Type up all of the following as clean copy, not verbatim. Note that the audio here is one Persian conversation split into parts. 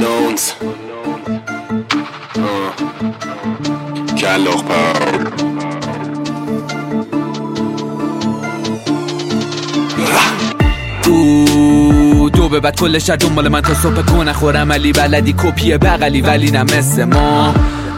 unknowns. کلاغ پر دو به بعد کل شهر دنبال من تا صبح کنه خورم علی بلدی کپی بغلی ولی نه مثل ما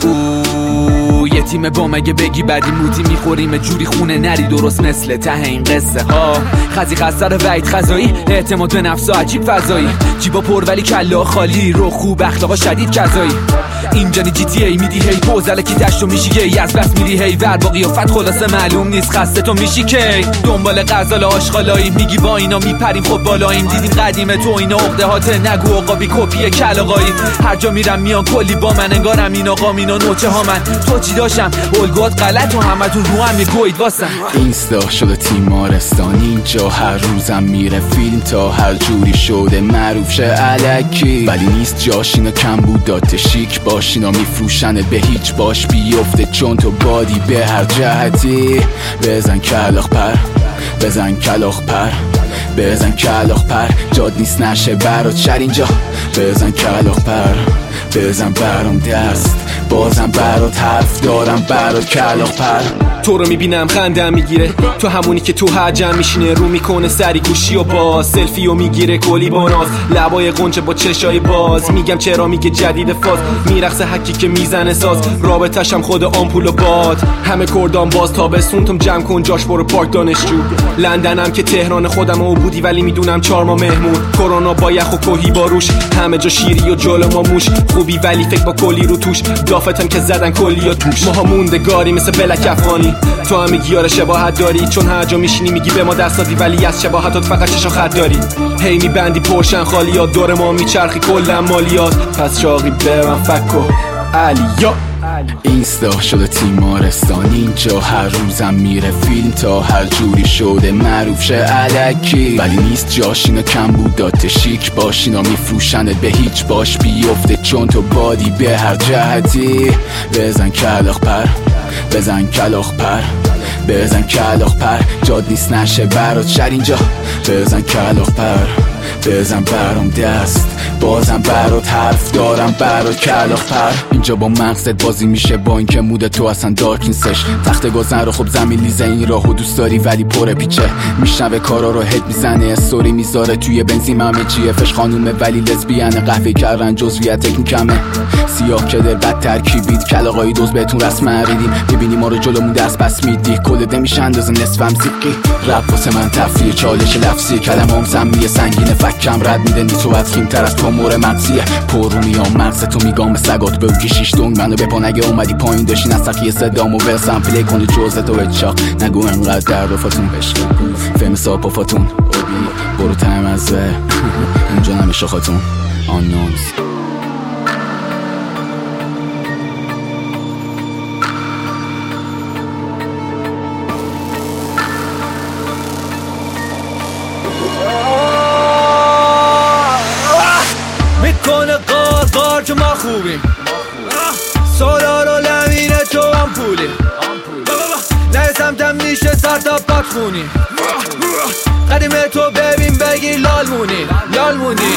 یه تیم با مگه بگی بعدی موتی میخوریم جوری خونه نری درست مثل ته این قصه ها خزی خسر وعید خزایی اعتماد به نفس و عجیب فضایی جیبا پر ولی کلا خالی رو خوب اخلاقا شدید کذایی اینجا نی جی تی ای میدی هی پوزل کی تشتو میشی ای از بس میدی هی ور با قیافت خلاصه معلوم نیست خسته تو میشی کی دنبال غزال آشغالایی میگی با اینا میپریم خب بالاییم دیدیم قدیم تو اینا عقده هات نگو آقا کپی کلاغایی هر جا میرم میان کلی با من انگارم این آقا مینا نوچه ها من تو چی داشتم الگوات غلط و همتون رو هم میگوید واسم اینستا شده تیمارستان اینجا هر روزم میره فیلم تا هر جوری شده معروف شه الکی ولی نیست جاش اینا کم بودات شیک باش اینا میفروشنت به هیچ باش بیفته چون تو بادی به هر جهتی بزن کلاغ پر بزن کلاغ پر بزن کلاغ پر جاد نیست نشه برات شر اینجا بزن کلاغ پر بزن برام دست بازم برات حرف دارم برات کلاغ پر تو رو میبینم خندم میگیره تو همونی که تو حجم میشینه رو میکنه سری گوشی و باز سلفی و میگیره کلی باناز لبای قنچه با چشای باز میگم چرا میگه جدید فاز میرقصه حکی که میزنه ساز رابطشم خود آمپول و باد همه کردان باز تابستون تم جمع کن جاش برو پارک دانشجو لندنم که تهران خودم و بودی ولی میدونم 4 ماه مهمون کرونا با یخ و کوهی باروش همه جا شیری و جلو ما موش خوبی ولی فکر با کلی رو توش دافتم که زدن کلی و توش ماها موندگاری مثل بلک افغانی تو هم میگی آره شباهت داری چون هر جا میشینی میگی به ما دست دادی ولی از شباهتات فقط چشا خط داری هی میبندی پرشن خالیات دور ما میچرخی کلا مالیات پس چاقی به من فکو علیا اینستا شده تیمارستان اینجا هر روزم میره فیلم تا هر جوری شده معروف شه الکی ولی نیست جاش اینا کم بودات شیک باش اینا میفروشنت به هیچ باش بیفته چون تو بادی به هر جهتی بزن کلاغ پر بزن کلاغ پر بزن کلاغ پر جاد نیست نشه برات شر اینجا بزن کلاغ پر بزن برام دست بازم برات حرف دارم برات کلاغ پر اینجا با مغزت بازی میشه با اینکه مود تو اصلا دارک نیستش تخت گذن رو خب زمین لیزه این راهو دوست داری ولی پر پیچه میشنوه کارا رو هد میزنه استوری میذاره توی بنزین همه چیه فش خانومه ولی لزبیانه قهوه کردن جزویت تکن کمه سیاه کده بد ترکیبید کلاغای دوز بهتون رسم ریدیم ببینی ما رو جلومون درس پس میدی کل نمیشه اندازه نصفم زیقی رپ واسه من تفریح چالش لفظی کلمام سمیه سنگینه فکم رد میده نی تو از کیمتر از تو مور مغزیه پر رو میام مغز تو میگام سگات بوگی شیش دونگ منو بپا نگه اومدی پایین داشتی نسخی صدامو ورسم پلی کنی جوزه تو بچاق نگو انقدر در رفتون بشکن فهم ساپا فاتون برو تایم از اونجا نمیشه خاتون آنونز میکنه قار که ما خوبیم سالار و لمینه تو هم پولیم نه سمتم میشه سر تا پات خونی قدیمه تو ببین بگی لال مونی